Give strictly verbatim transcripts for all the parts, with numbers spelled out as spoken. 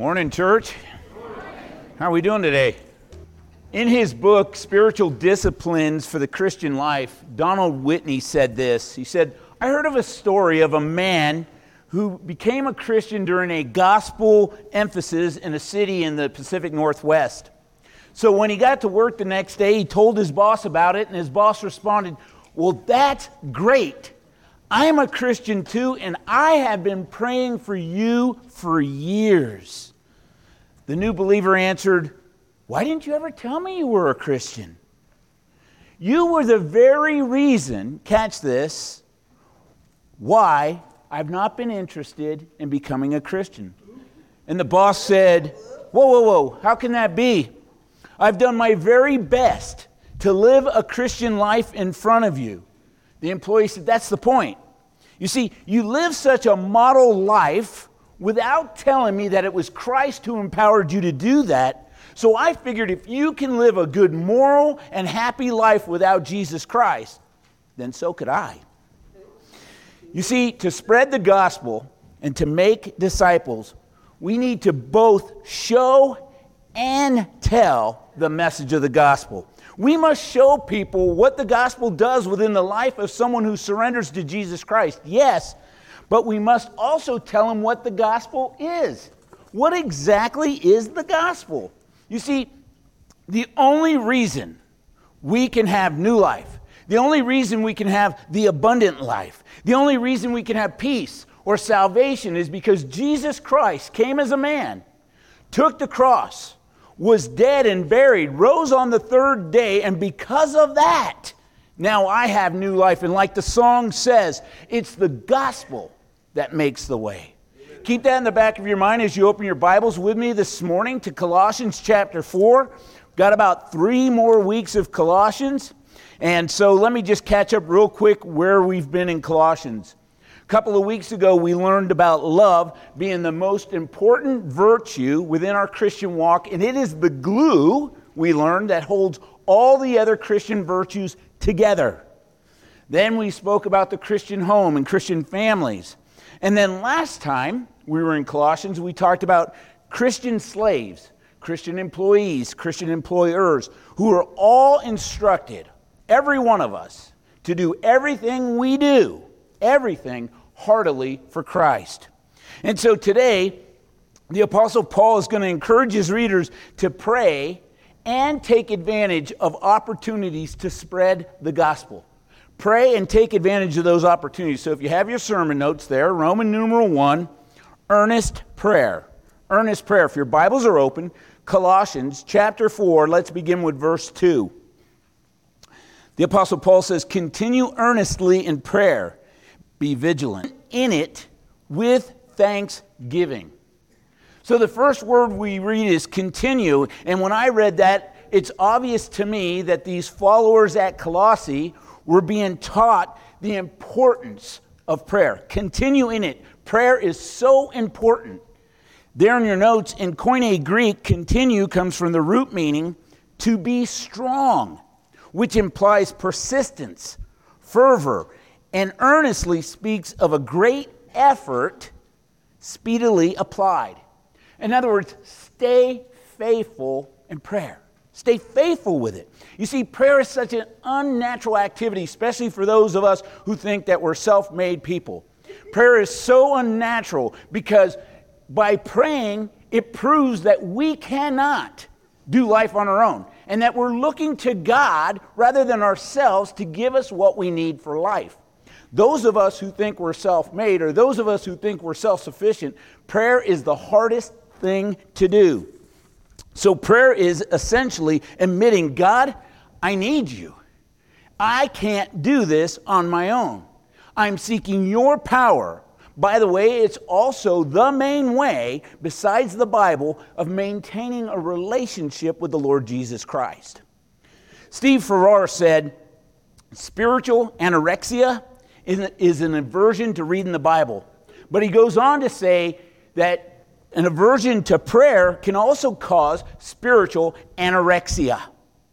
Morning, church. How are we doing today? In his book, Spiritual Disciplines for the Christian Life, Donald Whitney said this. He said, I heard of a story of a man who became a Christian during a gospel emphasis in a city in the Pacific Northwest. So when he got to work the next day, he told his boss about it, and his boss responded, well, that's great. I am a Christian too, and I have been praying for you for years. The new believer answered, why didn't you ever tell me you were a Christian? You were the very reason, catch this, why I've not been interested in becoming a Christian. And the boss said, whoa, whoa, whoa, how can that be? I've done my very best to live a Christian life in front of you. The employee said, that's the point. You see, you live such a model life without telling me that it was Christ who empowered you to do that. So I figured if you can live a good moral and happy life without Jesus Christ, then so could I. You see, to spread the gospel and to make disciples, we need to both show and tell the message of the gospel. We must show people what the gospel does within the life of someone who surrenders to Jesus Christ. Yes, but we must also tell them what the gospel is. What exactly is the gospel? You see, the only reason we can have new life, the only reason we can have the abundant life, the only reason we can have peace or salvation is because Jesus Christ came as a man, took the cross, was dead and buried, rose on the third day, and because of that, now I have new life. And like the song says, it's the gospel that makes the way. Amen. Keep that in the back of your mind as you open your Bibles with me this morning to Colossians chapter four. Got about three more weeks of Colossians. And so let me just catch up real quick where we've been in Colossians. A couple of weeks ago, we learned about love being the most important virtue within our Christian walk, and it is the glue, we learned, that holds all the other Christian virtues together. Then we spoke about the Christian home and Christian families. And then last time we were in Colossians, we talked about Christian slaves, Christian employees, Christian employers, who are all instructed, every one of us, to do everything we do, everything heartily for Christ. And so today, the Apostle Paul is going to encourage his readers to pray and take advantage of opportunities to spread the gospel. Pray and take advantage of those opportunities. So if you have your sermon notes there, Roman numeral one, earnest prayer. Earnest prayer. If your Bibles are open, Colossians chapter four, let's begin with verse two. The Apostle Paul says, continue earnestly in prayer. Be vigilant in it with thanksgiving. So the first word we read is continue. And when I read that, it's obvious to me that these followers at Colossae were being taught the importance of prayer. Continue in it. Prayer is so important. There in your notes, in Koine Greek, continue comes from the root meaning to be strong, which implies persistence, fervor, and earnestly speaks of a great effort speedily applied. In other words, stay faithful in prayer. Stay faithful with it. You see, prayer is such an unnatural activity, especially for those of us who think that we're self-made people. Prayer is so unnatural because by praying, it proves that we cannot do life on our own and that we're looking to God rather than ourselves to give us what we need for life. Those of us who think we're self-made or those of us who think we're self-sufficient, prayer is the hardest thing to do. So prayer is essentially admitting, God, I need you. I can't do this on my own. I'm seeking your power. By the way, it's also the main way, besides the Bible, of maintaining a relationship with the Lord Jesus Christ. Steve Farrar said, spiritual anorexia is an aversion to reading the Bible. But he goes on to say that an aversion to prayer can also cause spiritual anorexia.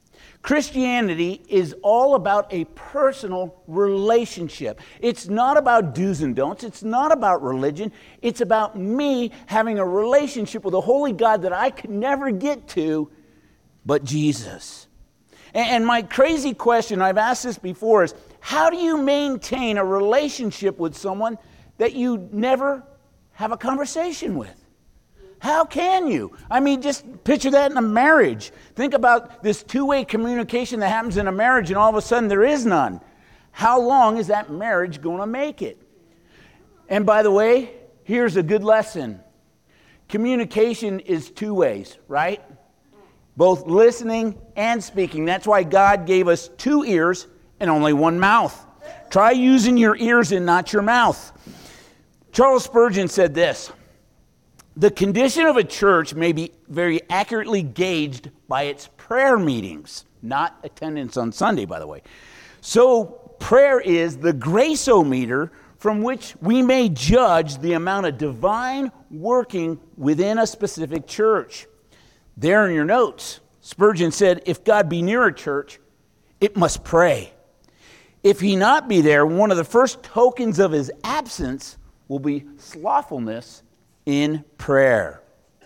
Christianity is all about a personal relationship. It's not about do's and don'ts. It's not about religion. It's about me having a relationship with a holy God that I could never get to but Jesus. And my crazy question, I've asked this before, is how do you maintain a relationship with someone that you never have a conversation with? How can you? I mean, just picture that in a marriage. Think about this two-way communication that happens in a marriage and all of a sudden there is none. How long is that marriage going to make it? And by the way, here's a good lesson. Communication is two ways, right? Both listening and speaking. That's why God gave us two ears and only one mouth. Try using your ears and not your mouth. Charles Spurgeon said this: the condition of a church may be very accurately gauged by its prayer meetings, not attendance on Sunday, by the way. So prayer is the grace-o-meter from which we may judge the amount of divine working within a specific church. There in your notes, Spurgeon said, if God be near a church, it must pray. If he not be there, one of the first tokens of his absence will be slothfulness in prayer.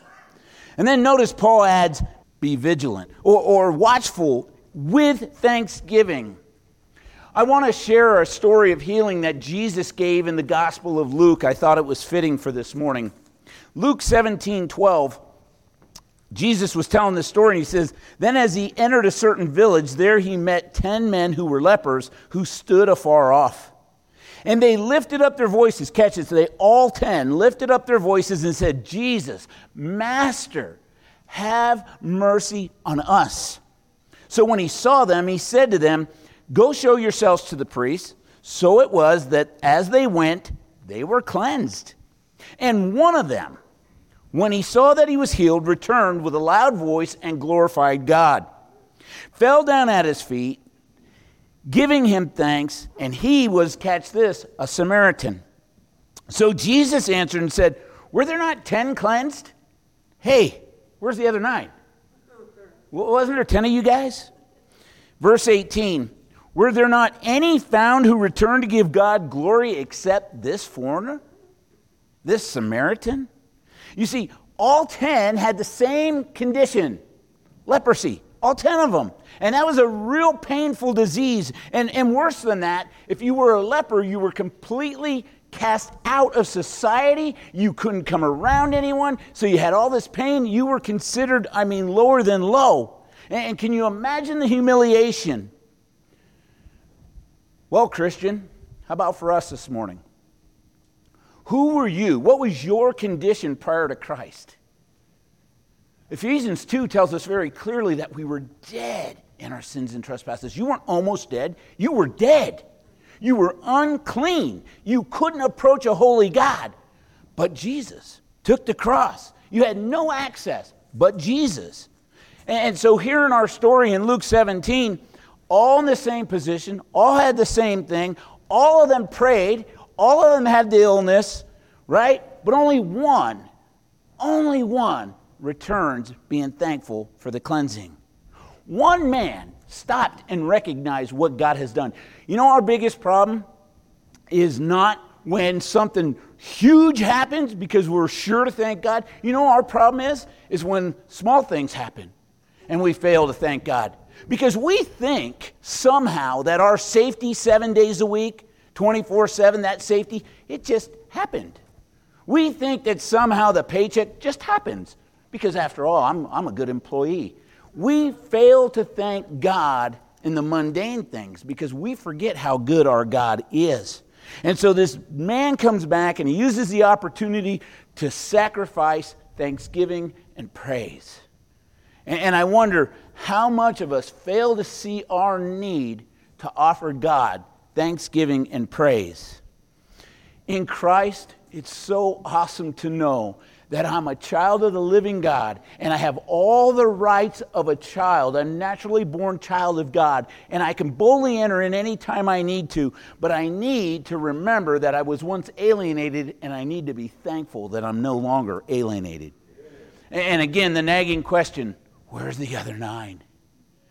And then notice Paul adds, be vigilant or, or watchful with thanksgiving. I want to share a story of healing that Jesus gave in the Gospel of Luke. I thought it was fitting for this morning. Luke seventeen twelve. Jesus was telling this story, and he says, then as he entered a certain village, there he met ten men who were lepers, who stood afar off. And they lifted up their voices, catch it, so they all ten lifted up their voices and said, Jesus, Master, have mercy on us. So when he saw them, he said to them, go show yourselves to the priests. So it was that as they went, they were cleansed. And one of them, when he saw that he was healed, returned with a loud voice and glorified God, fell down at his feet, giving him thanks, and he was, catch this, a Samaritan. So Jesus answered and said, were there not ten cleansed? Hey, where's the other nine? Wasn't there ten of you guys? Verse eighteen, were there not any found who returned to give God glory except this foreigner, this Samaritan? You see, all ten had the same condition, leprosy, all ten of them. And that was a real painful disease. And, and worse than that, if you were a leper, you were completely cast out of society. You couldn't come around anyone. So you had all this pain. You were considered, I mean, lower than low. And, and can you imagine the humiliation? Well, Christian, how about for us this morning? Who were you? What was your condition prior to Christ? Ephesians two tells us very clearly that we were dead in our sins and trespasses. You weren't almost dead. You were dead. You were unclean. You couldn't approach a holy God. But Jesus took the cross. You had no access but Jesus. And so here in our story in Luke seventeen, all in the same position, all had the same thing, all of them prayed, all of them had the illness, right? But only one, only one returns being thankful for the cleansing. One man stopped and recognized what God has done. You know, our biggest problem is not when something huge happens because we're sure to thank God. You know, our problem is, is when small things happen and we fail to thank God. Because we think somehow that our safety seven days a week, twenty-four seven, that safety, it just happened. We think that somehow the paycheck just happens because after all, I'm, I'm a good employee. We fail to thank God in the mundane things because we forget how good our God is. And so this man comes back and he uses the opportunity to sacrifice thanksgiving and praise. And, and I wonder how much of us fail to see our need to offer God thanksgiving and praise. In Christ, it's so awesome to know that I'm a child of the living God and I have all the rights of a child, a naturally born child of God, and I can boldly enter in any time I need to, but I need to remember that I was once alienated and I need to be thankful that I'm no longer alienated. And again, the nagging question, where's the other nine?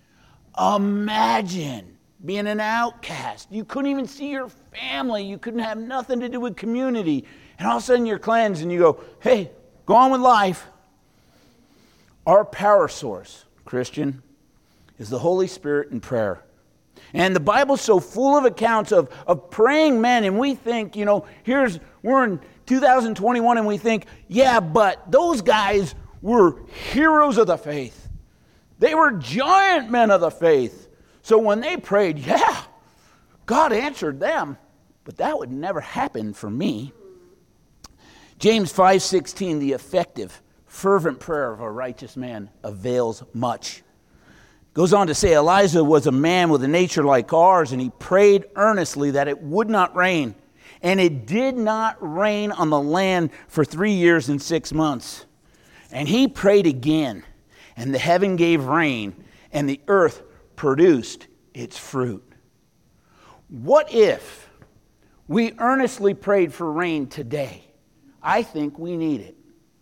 Imagine being an outcast. You couldn't even see your family. You couldn't have nothing to do with community. And all of a sudden you're cleansed and you go, hey, go on with life. Our power source, Christian, is the Holy Spirit and prayer. And the Bible's so full of accounts of, of praying men, and we think, you know, here's, we're in two thousand twenty-one, and we think, yeah, but those guys were heroes of the faith. They were giant men of the faith. So when they prayed, yeah, God answered them. But that would never happen for me. James five sixteen, the effective, fervent prayer of a righteous man avails much. Goes on to say, Elijah was a man with a nature like ours, and he prayed earnestly that it would not rain. And it did not rain on the land for three years and six months. And he prayed again, and the heaven gave rain, and the earth produced its fruit. What if we earnestly prayed for rain today? I think we need it.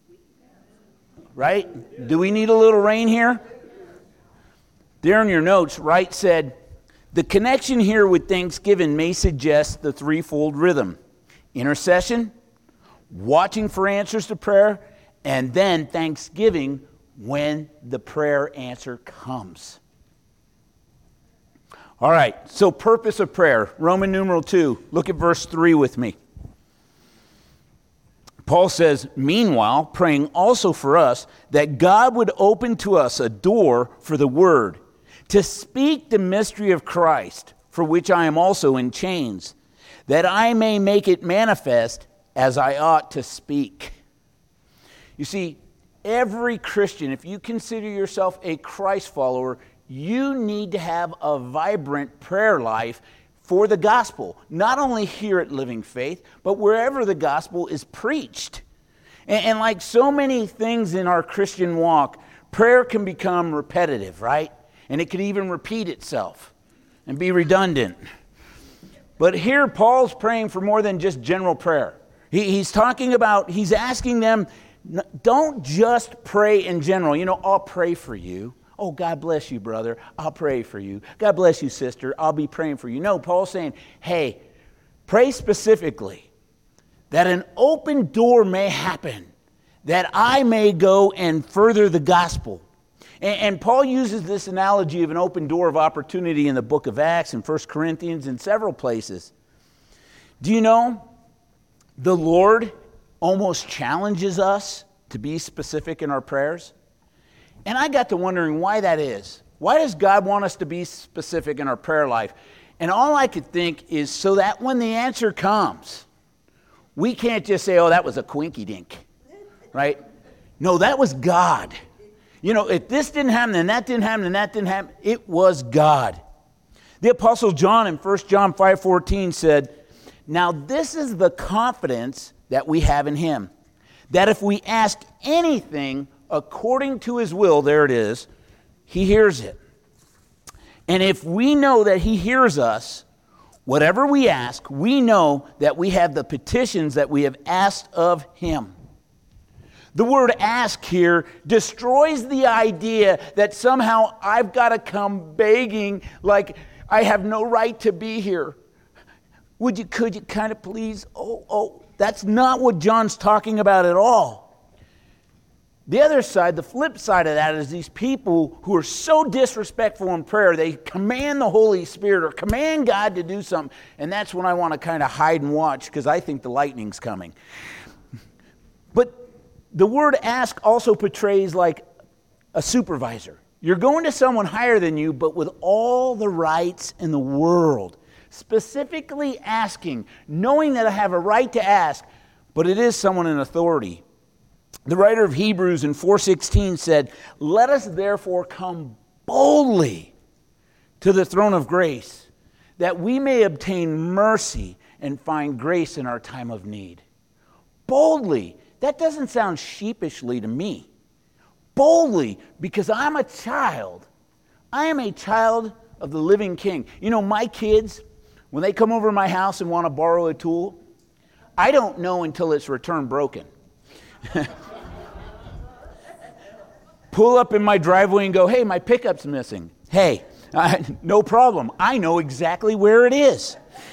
Right? Do we need a little rain here? There in your notes, Wright said, the connection here with Thanksgiving may suggest the threefold rhythm. Intercession, watching for answers to prayer, and then thanksgiving when the prayer answer comes. All right, so purpose of prayer, Roman numeral two. Look at verse three with me. Paul says, meanwhile, praying also for us that God would open to us a door for the word, to speak the mystery of Christ, for which I am also in chains, that I may make it manifest as I ought to speak. You see, every Christian, if you consider yourself a Christ follower, you need to have a vibrant prayer life for the gospel, not only here at Living Faith, but wherever the gospel is preached. And, and like so many things in our Christian walk, prayer can become repetitive, right? And it could even repeat itself and be redundant. But here Paul's praying for more than just general prayer. He, he's talking about, he's asking them, don't just pray in general. You know, I'll pray for you. Oh, God bless you, brother. I'll pray for you. God bless you, sister. I'll be praying for you. No, Paul's saying, hey, pray specifically that an open door may happen, that I may go and further the gospel. And, and Paul uses this analogy of an open door of opportunity in the book of Acts and First Corinthians and several places. Do you know the Lord almost challenges us to be specific in our prayers? And I got to wondering why that is. Why does God want us to be specific in our prayer life? And all I could think is so that when the answer comes, we can't just say, oh, that was a quinky dink, right? No, that was God. You know, if this didn't happen, and that didn't happen, and that didn't happen, it was God. The Apostle John in First John five fourteen said, now this is the confidence that we have in him, that if we ask anything according to his will, there it is, he hears it. And if we know that he hears us, whatever we ask, we know that we have the petitions that we have asked of him. The word ask here destroys the idea that somehow I've got to come begging like I have no right to be here. Would you, could you kind of please? Oh, oh, that's not what John's talking about at all. The other side, the flip side of that is these people who are so disrespectful in prayer, they command the Holy Spirit or command God to do something, and that's when I want to kind of hide and watch because I think the lightning's coming. But the word ask also portrays like a supervisor. You're going to someone higher than you, but with all the rights in the world, specifically asking, knowing that I have a right to ask, but it is someone in authority. The writer of Hebrews in four sixteen said, let us therefore come boldly to the throne of grace, that we may obtain mercy and find grace in our time of need. Boldly. That doesn't sound sheepishly to me. Boldly, because I'm a child. I am a child of the living King. You know, my kids, when they come over to my house and want to borrow a tool, I don't know until it's returned broken. Pull up in my driveway and go, hey, my pickup's missing. Hey, I, no problem. I know exactly where it is.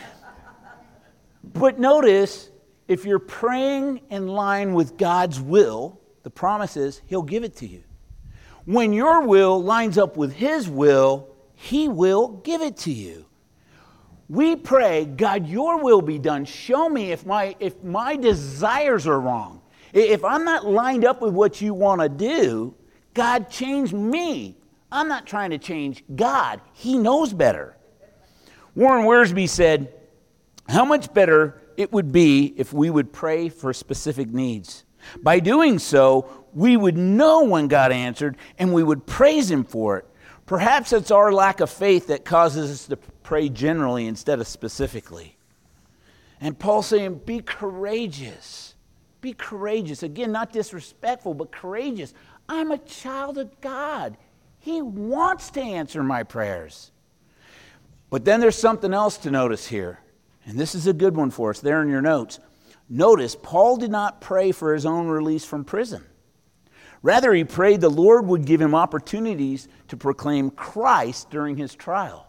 But notice, if you're praying in line with God's will, the promise is He'll give it to you. When your will lines up with His will, He will give it to you. We pray, God, your will be done. Show me if my if my desires are wrong. If I'm not lined up with what you want to do, God, change me. I'm not trying to change God. He knows better. Warren Wiersbe said, how much better it would be if we would pray for specific needs. By doing so, we would know when God answered, and we would praise Him for it. Perhaps it's our lack of faith that causes us to pray generally instead of specifically. And Paul's saying, be courageous. Be courageous. Again, not disrespectful, but courageous. I'm a child of God. He wants to answer my prayers. But then there's something else to notice here. And this is a good one for us there in your notes. Notice, Paul did not pray for his own release from prison. Rather, he prayed the Lord would give him opportunities to proclaim Christ during his trial.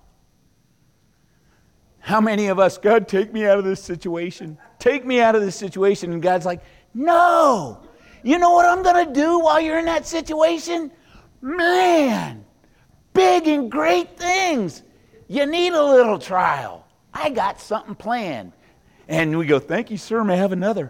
How many of us, God, take me out of this situation. Take me out of this situation. And God's like, no. You know what I'm going to do while you're in that situation? Man, big and great things. You need a little trial. I got something planned. And we go, thank you, sir. May I have another?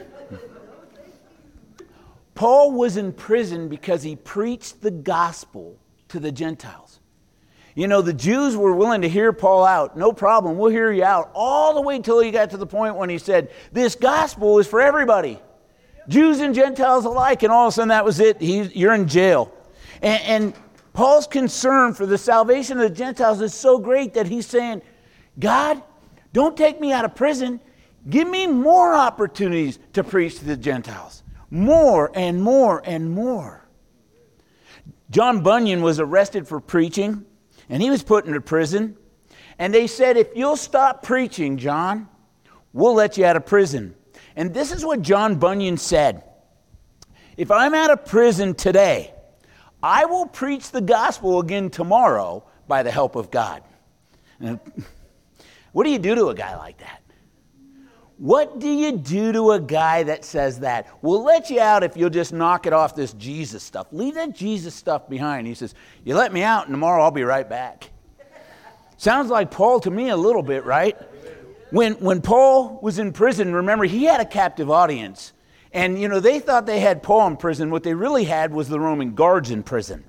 Paul was in prison because he preached the gospel to the Gentiles. You know, the Jews were willing to hear Paul out. No problem, we'll hear you out. All the way till he got to the point when he said, this gospel is for everybody. Jews and Gentiles alike. And all of a sudden that was it. He, you're in jail. And, and Paul's concern for the salvation of the Gentiles is so great that he's saying, God, don't take me out of prison. Give me more opportunities to preach to the Gentiles. More and more and more. John Bunyan was arrested for preaching, and he was put into prison. And they said, if you'll stop preaching, John, we'll let you out of prison. And this is what John Bunyan said. If I'm out of prison today, I will preach the gospel again tomorrow by the help of God. And what do you do to a guy like that? What do you do to a guy that says that? We'll let you out if you'll just knock it off this Jesus stuff. Leave that Jesus stuff behind. He says, you let me out and tomorrow I'll be right back. Sounds like Paul to me a little bit, right? When, when Paul was in prison, remember, he had a captive audience. And, you know, they thought they had Paul in prison. What they really had was the Roman guards in prison.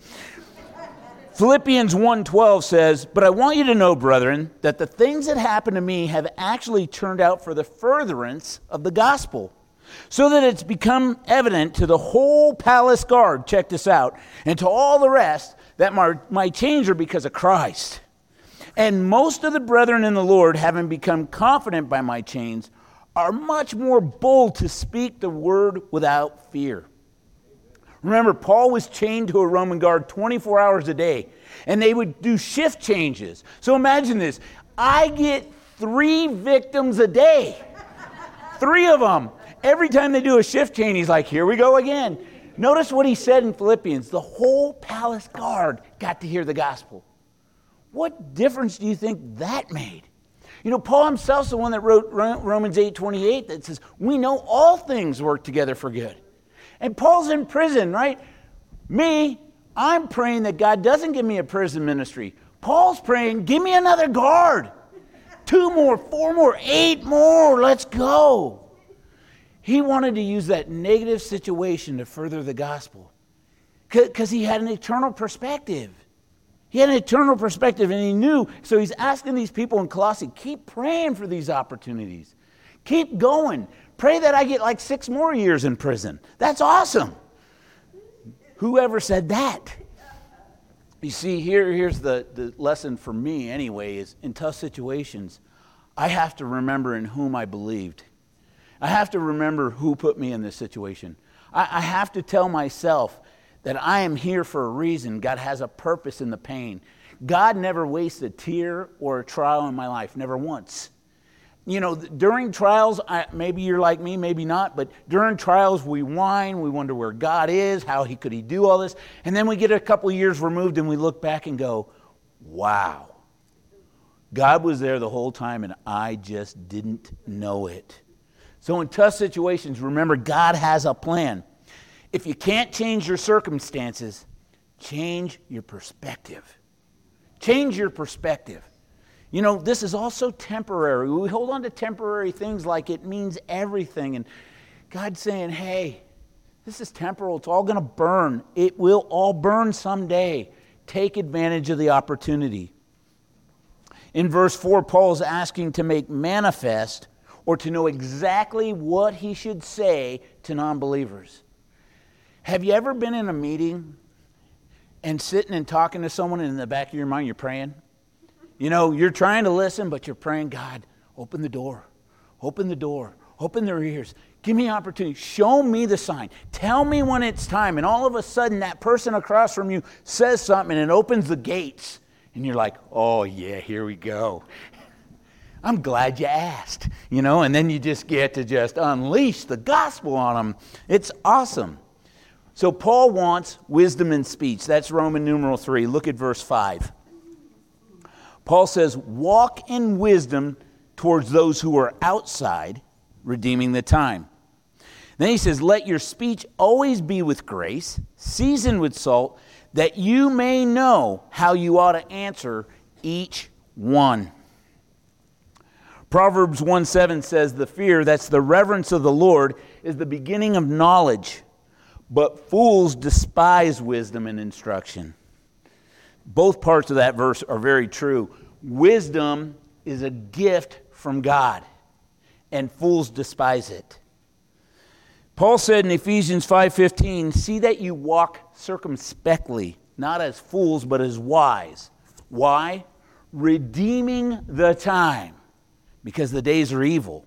Philippians one twelve says, but I want you to know, brethren, that the things that happened to me have actually turned out for the furtherance of the gospel, so that it's become evident to the whole palace guard, check this out, and to all the rest, that my, my chains are because of Christ. And most of the brethren in the Lord, having become confident by my chains, are much more bold to speak the word without fear. Remember, Paul was chained to a Roman guard twenty-four hours a day, and they would do shift changes. So imagine this. I get three victims a day. Three of them. Every time they do a shift change, he's like, here we go again. Notice what he said in Philippians. The whole palace guard got to hear the gospel. What difference do you think that made? You know, Paul himself's the one that wrote Romans eight twenty-eight that says, we know all things work together for good. And Paul's in prison, right? Me, I'm praying that God doesn't give me a prison ministry. Paul's praying, give me another guard. Two more, four more, eight more, let's go. He wanted to use that negative situation to further the gospel because he had an eternal perspective. He had an eternal perspective and he knew. So he's asking these people in Colossae, keep praying for these opportunities. Keep going. Pray that I get like six more years in prison. That's awesome. Whoever said that? You see, here, here's the, the lesson for me anyway, is in tough situations, I have to remember in whom I believed. I have to remember who put me in this situation. I, I have to tell myself that I am here for a reason. God has a purpose in the pain. God never wastes a tear or a trial in my life, never once. You know, during trials, I, maybe you're like me, maybe not, but during trials we whine, we wonder where God is, how he could he do all this, and then we get a couple years removed and we look back and go, Wow. God was there the whole time and I just didn't know it. So in tough situations, remember God has a plan. If you can't change your circumstances, change your perspective. Change your perspective. You know, this is also temporary. We hold on to temporary things like it means everything. And God's saying, hey, this is temporal. It's all going to burn. It will all burn someday. Take advantage of the opportunity. In verse four, Paul is asking to make manifest or to know exactly what he should say to non-believers. Have you ever been in a meeting and sitting and talking to someone and in the back of your mind you're praying? You know, you're trying to listen, but you're praying, God, open the door. Open the door. Open their ears. Give me opportunity. Show me the sign. Tell me when it's time. And all of a sudden, that person across from you says something and it opens the gates. And you're like, oh, yeah, here we go. I'm glad you asked. You know, and then you just get to just unleash the gospel on them. It's awesome. So Paul wants wisdom in speech. That's Roman numeral three. Look at verse five. Paul says, walk in wisdom towards those who are outside, redeeming the time. Then he says, let your speech always be with grace, seasoned with salt, that you may know how you ought to answer each one. Proverbs one seven says, the fear, that's the reverence of the Lord, is the beginning of knowledge, but fools despise wisdom and instruction. Both parts of that verse are very true. Wisdom is a gift from God, and fools despise it. Paul said in Ephesians five fifteen, see that you walk circumspectly, not as fools, but as wise. Why? Redeeming the time, because the days are evil.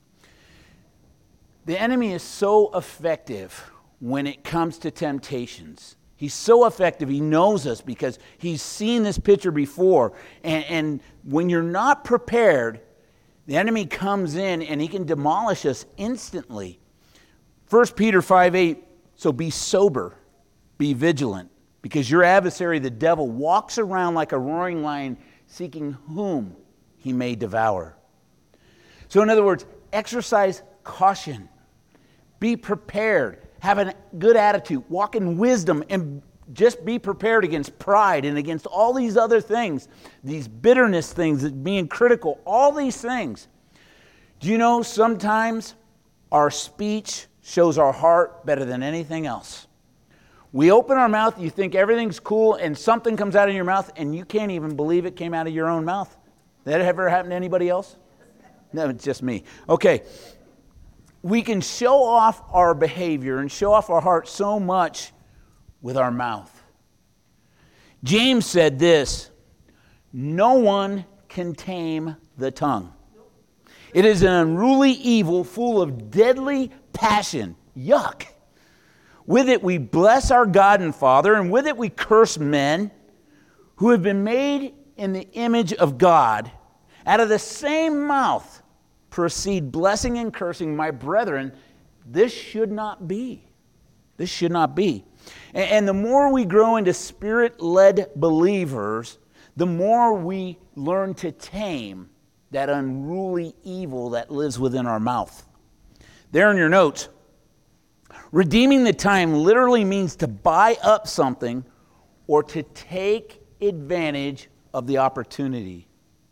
The enemy is so effective when it comes to temptations. He's so effective. He knows us because he's seen this picture before. And, and when you're not prepared, the enemy comes in and he can demolish us instantly. First Peter five eight, so be sober, be vigilant, because your adversary, the devil, walks around like a roaring lion, seeking whom he may devour. So in other words, exercise caution. Be prepared. Have a good attitude. Walk in wisdom and just be prepared against pride and against all these other things, these bitterness things, being critical, all these things. Do you know sometimes our speech shows our heart better than anything else? We open our mouth, you think everything's cool, and something comes out of your mouth, and you can't even believe it came out of your own mouth. That ever happened to anybody else? No, it's just me. Okay. We can show off our behavior and show off our heart so much with our mouth. James said this, no one can tame the tongue. It is an unruly evil full of deadly passion. Yuck. With it we bless our God and Father, and with it we curse men who have been made in the image of God. Out of the same mouth proceed blessing and cursing. My brethren, this should not be. This should not be. And, and the more we grow into Spirit-led believers, the more we learn to tame that unruly evil that lives within our mouth. There in your notes, redeeming the time literally means to buy up something or to take advantage of the opportunity.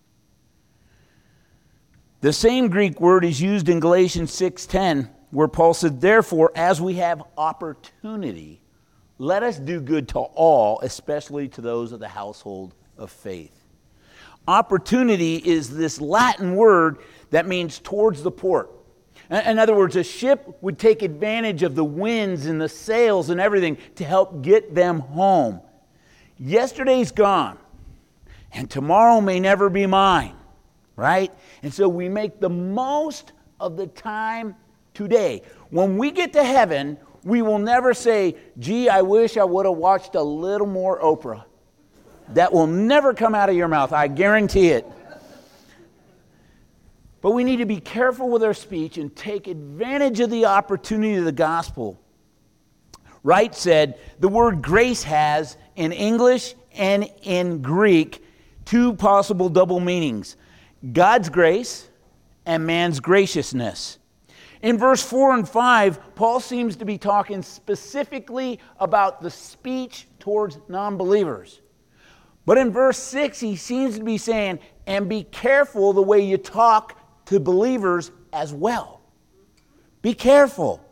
The same Greek word is used in Galatians six ten, where Paul said, therefore, as we have opportunity, let us do good to all, especially to those of the household of faith. Opportunity is this Latin word that means towards the port. In other words, a ship would take advantage of the winds and the sails and everything to help get them home. Yesterday's gone, and tomorrow may never be mine. Right? And so we make the most of the time today. When we get to heaven, we will never say, gee, I wish I would have watched a little more Oprah. That will never come out of your mouth. I guarantee it. But we need to be careful with our speech and take advantage of the opportunity of the gospel. Wright said, the word grace has, in English and in Greek, two possible double meanings: God's grace and man's graciousness. In verse four and five, Paul seems to be talking specifically about the speech towards non-believers. But in verse six, he seems to be saying, and be careful the way you talk to believers as well. Be careful.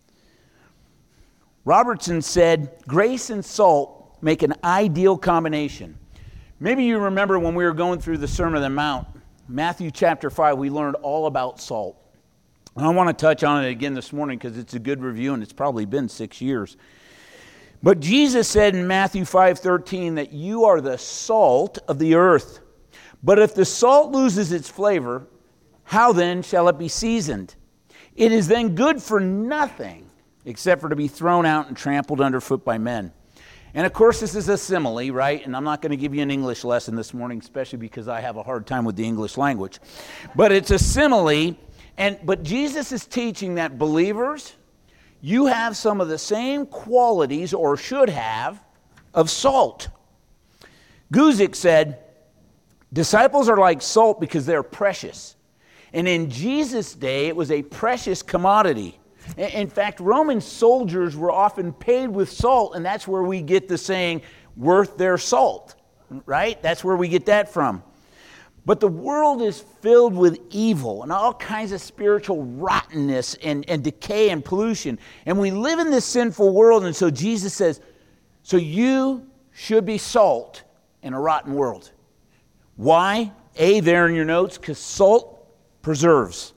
Robertson said, grace and salt make an ideal combination. Maybe you remember when we were going through the Sermon on the Mount, Matthew chapter five, we learned all about salt. And I want to touch on it again this morning because it's a good review and it's probably been six years. But Jesus said in Matthew five thirteen that you are the salt of the earth. But if the salt loses its flavor, how then shall it be seasoned? It is then good for nothing except for to be thrown out and trampled underfoot by men. And of course, this is a simile, right? And I'm not going to give you an English lesson this morning, especially because I have a hard time with the English language. But it's a simile. And but Jesus is teaching that believers, you have some of the same qualities, or should have, of salt. Guzik said, disciples are like salt because they're precious. And in Jesus' day, it was a precious commodity. In fact, Roman soldiers were often paid with salt, and that's where we get the saying, worth their salt, right? That's where we get that from. But the world is filled with evil and all kinds of spiritual rottenness and, and decay and pollution. And we live in this sinful world, and so Jesus says, so you should be salt in a rotten world. Why? A, there in your notes, because salt preserves.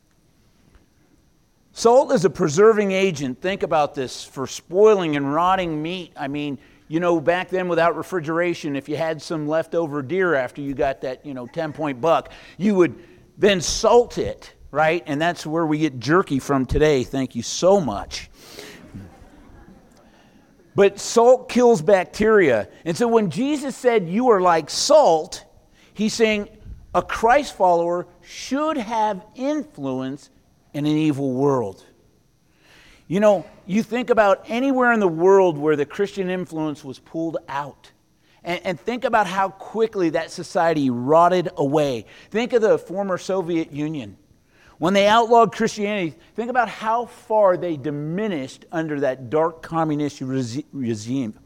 Salt is a preserving agent. Think about this, for spoiling and rotting meat. I mean, you know, back then without refrigeration, if you had some leftover deer after you got that, you know, ten-point buck, you would then salt it, right? And that's where we get jerky from today. Thank you so much. But salt kills bacteria. And so when Jesus said you are like salt, he's saying a Christ follower should have influence in an evil world. You know, you think about anywhere in the world where the Christian influence was pulled out. And, and think about how quickly that society rotted away. Think of the former Soviet Union. When they outlawed Christianity, think about how far they diminished under that dark communist regime.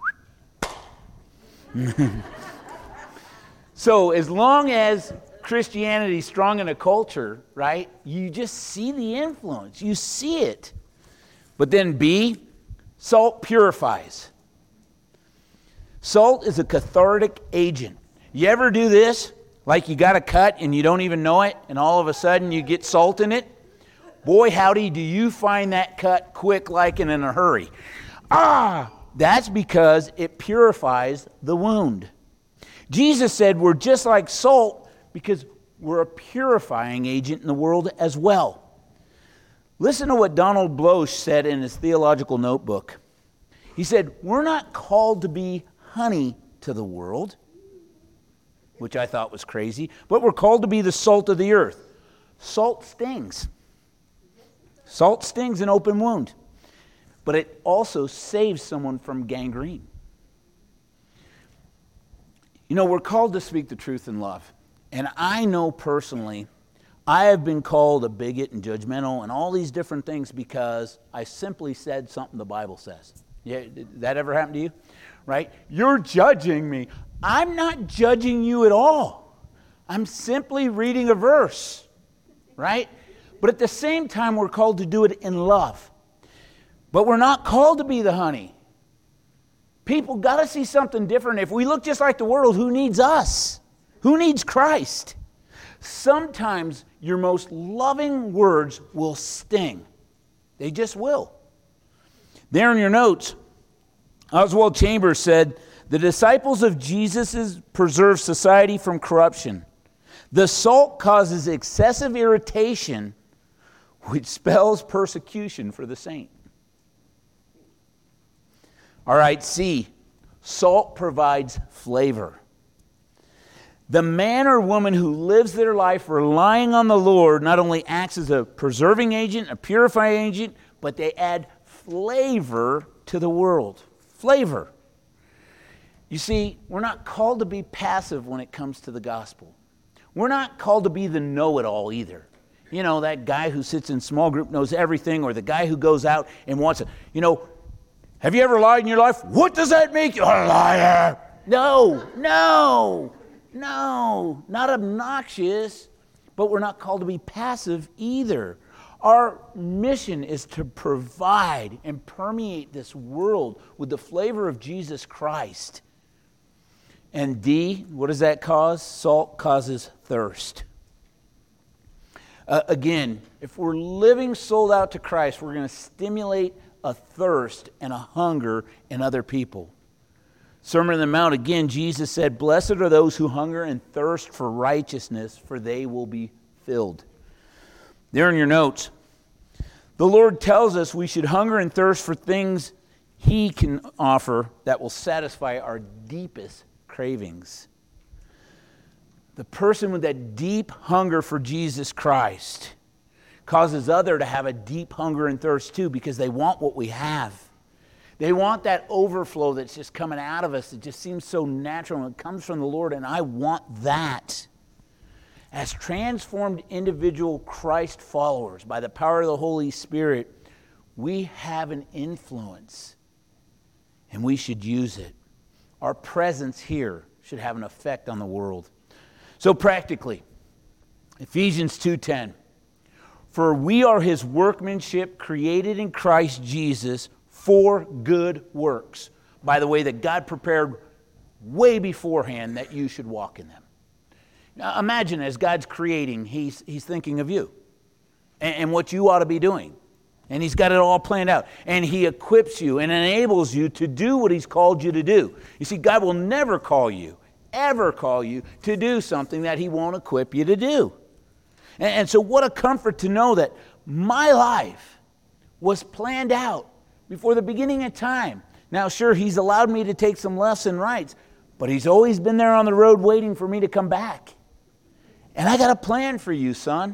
So as long as Christianity is strong in a culture, right, you just see the influence. You see it. But then B, salt purifies. Salt is a cathartic agent. You ever do this? Like you got a cut and you don't even know it, and all of a sudden you get salt in it? Boy, howdy, do you find that cut quick like and in a hurry. Ah, that's because it purifies the wound. Jesus said we're just like salt because we're a purifying agent in the world as well. Listen to what Donald Bloch said in his theological notebook. He said, we're not called to be honey to the world, which I thought was crazy, but we're called to be the salt of the earth. Salt stings. Salt stings an open wound, but it also saves someone from gangrene. You know, we're called to speak the truth in love. And I know personally, I have been called a bigot and judgmental and all these different things because I simply said something the Bible says. Yeah, did that ever happen to you? Right? You're judging me. I'm not judging you at all. I'm simply reading a verse. Right? But at the same time, we're called to do it in love. But we're not called to be the honey. People got to see something different. If we look just like the world, who needs us? Who needs Christ? Sometimes your most loving words will sting. They just will. There in your notes, Oswald Chambers said, the disciples of Jesus preserve society from corruption. The salt causes excessive irritation, which spells persecution for the saint. All right, C, salt provides flavor. The man or woman who lives their life relying on the Lord not only acts as a preserving agent, a purifying agent, but they add flavor to the world. Flavor. You see, we're not called to be passive when it comes to the gospel. We're not called to be the know-it-all either. You know, that guy who sits in small group knows everything, or the guy who goes out and wants to, you know, have you ever lied in your life? What does that make you? A liar. No, no, no, not obnoxious, but we're not called to be passive either. Our mission is to provide and permeate this world with the flavor of Jesus Christ. And D, what does that cause? Salt causes thirst. Uh, again, if we're living sold out to Christ, we're going to stimulate a thirst and a hunger in other people. Sermon on the Mount, again, Jesus said, "Blessed are those who hunger and thirst for righteousness, for they will be filled." There in your notes, the Lord tells us we should hunger and thirst for things He can offer that will satisfy our deepest cravings. The person with that deep hunger for Jesus Christ causes others to have a deep hunger and thirst too, because they want what we have. They want that overflow that's just coming out of us. It just seems so natural, and it comes from the Lord, and I want that. As transformed individual Christ followers, by the power of the Holy Spirit, we have an influence, and we should use it. Our presence here should have an effect on the world. So practically, Ephesians two ten, "For we are His workmanship, created in Christ Jesus for good works." By the way, that God prepared way beforehand that you should walk in them. Now imagine, as God's creating, He's, he's thinking of you and, and what you ought to be doing. And He's got it all planned out. And He equips you and enables you to do what He's called you to do. You see, God will never call you, ever call you to do something that He won't equip you to do. And, and so what a comfort to know that my life was planned out before the beginning of time. Now, sure, He's allowed me to take some lefts and rights, but He's always been there on the road waiting for me to come back. And I got a plan for you, son.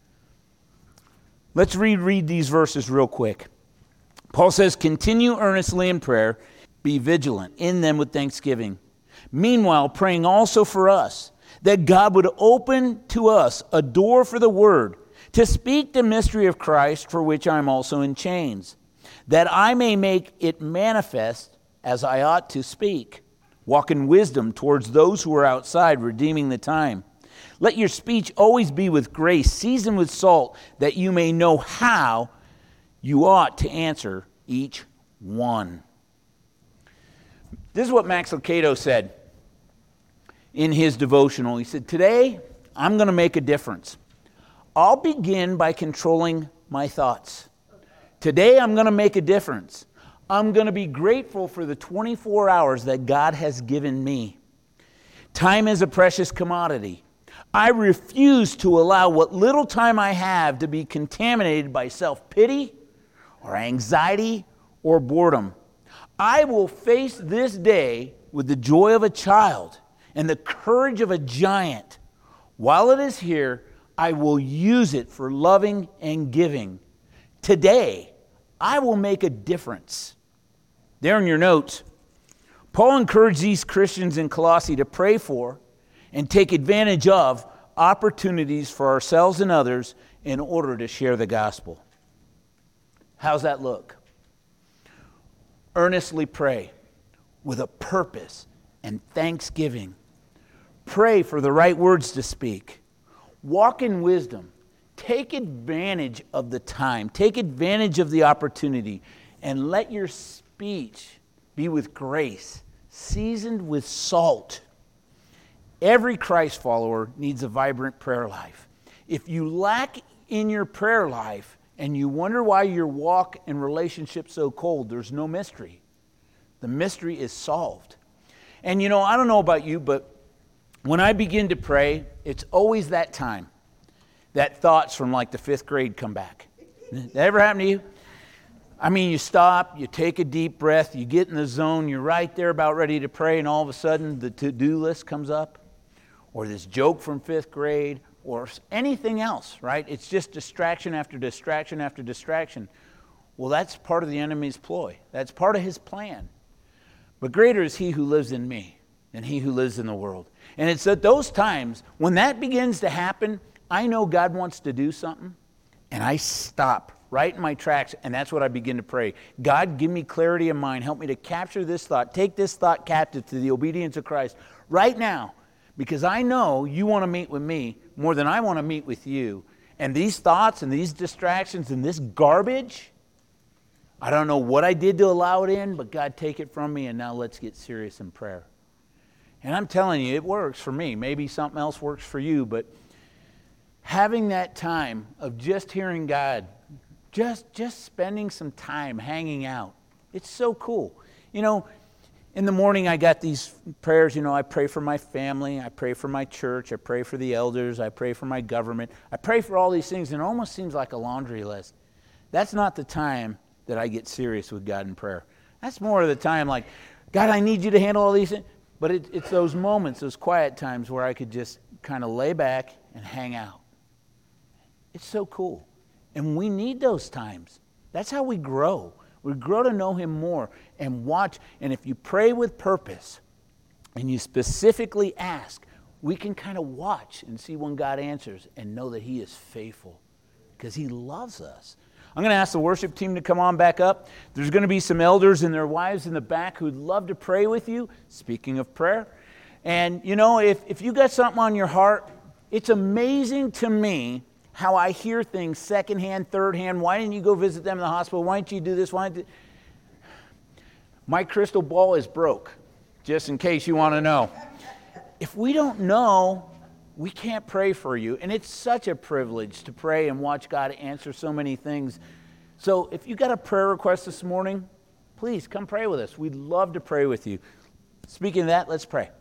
Let's reread these verses real quick. Paul says, "Continue earnestly in prayer, be vigilant in them with thanksgiving. Meanwhile, praying also for us, that God would open to us a door for the word, to speak the mystery of Christ, for which I am also in chains, that I may make it manifest as I ought to speak. Walk in wisdom towards those who are outside, redeeming the time. Let your speech always be with grace, seasoned with salt, that you may know how you ought to answer each one." This is what Max Lucado said in his devotional. He said, "Today, I'm going to make a difference. I'll begin by controlling my thoughts. Today, I'm going to make a difference. I'm going to be grateful for the twenty-four hours that God has given me. Time is a precious commodity. I refuse to allow what little time I have to be contaminated by self-pity or anxiety or boredom. I will face this day with the joy of a child and the courage of a giant. While it is here, I will use it for loving and giving. Today, I will make a difference." There in your notes, Paul encouraged these Christians in Colossae to pray for and take advantage of opportunities for ourselves and others in order to share the gospel. How's that look? Earnestly pray with a purpose and thanksgiving. Pray for the right words to speak. Walk in wisdom. Take advantage of the time. Take advantage of the opportunity. And let your speech be with grace, seasoned with salt. Every Christ follower needs a vibrant prayer life. If you lack in your prayer life and you wonder why your walk and relationship so cold, there's no mystery. The mystery is solved. And you know, I don't know about you, but when I begin to pray, it's always that time that thoughts from like the fifth grade come back. That ever happen to you? I mean, you stop, you take a deep breath, you get in the zone, you're right there about ready to pray, and all of a sudden the to-do list comes up, or this joke from fifth grade, or anything else, right? It's just distraction after distraction after distraction. Well, that's part of the enemy's ploy. That's part of his plan. But greater is he who lives in me. than he who lives in the world. And it's at those times, when that begins to happen, I know God wants to do something, and I stop right in my tracks, and that's what I begin to pray. God, give me clarity of mind. Help me to capture this thought. Take this thought captive to the obedience of Christ right now, because I know you want to meet with me more than I want to meet with you. And these thoughts and these distractions and this garbage, I don't know what I did to allow it in, but God, take it from me, and now let's get serious in prayer. And I'm telling you, it works for me. Maybe something else works for you, but having that time of just hearing God, just, just spending some time hanging out, it's so cool. You know, in the morning I got these prayers, you know, I pray for my family, I pray for my church, I pray for the elders, I pray for my government, I pray for all these things, and it almost seems like a laundry list. That's not the time that I get serious with God in prayer. That's more of the time like, God, I need you to handle all these things. But it, it's those moments, those quiet times where I could just kind of lay back and hang out. It's so cool. And we need those times. That's how we grow. We grow to know him more and watch. And if you pray with purpose and you specifically ask, we can kind of watch and see when God answers and know that he is faithful because he loves us. I'm going to ask the worship team to come on back up. There's going to be some elders and their wives in the back who'd love to pray with you, speaking of prayer. And, you know, if, if you got something on your heart, it's amazing to me how I hear things secondhand, thirdhand. Why didn't you go visit them in the hospital? Why didn't you do this? Why didn't you? My crystal ball is broke, just in case you want to know. If we don't know, we can't pray for you. And it's such a privilege to pray and watch God answer so many things. So if you got a prayer request this morning, please come pray with us. We'd love to pray with you. Speaking of that, let's pray.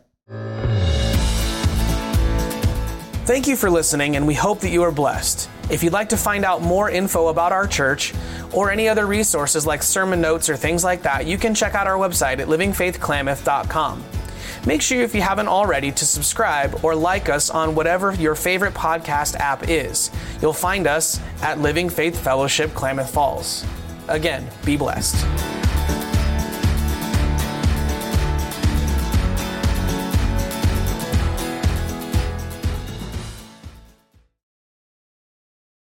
Thank you for listening, and we hope that you are blessed. If you'd like to find out more info about our church or any other resources like sermon notes or things like that, you can check out our website at living faith klamath dot com. Make sure, if you haven't already, to subscribe or like us on whatever your favorite podcast app is. You'll find us at Living Faith Fellowship Klamath Falls. Again, be blessed.